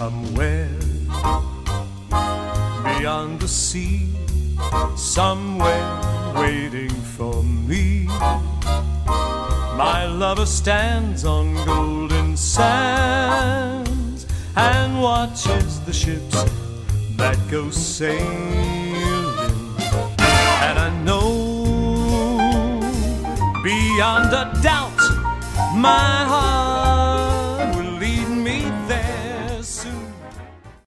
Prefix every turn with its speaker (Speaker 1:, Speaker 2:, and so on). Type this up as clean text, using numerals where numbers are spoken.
Speaker 1: somewhere beyond the sea, somewhere waiting for me. My lover stands on golden sands and watches the ships that go sailing. And I know beyond a doubt my heart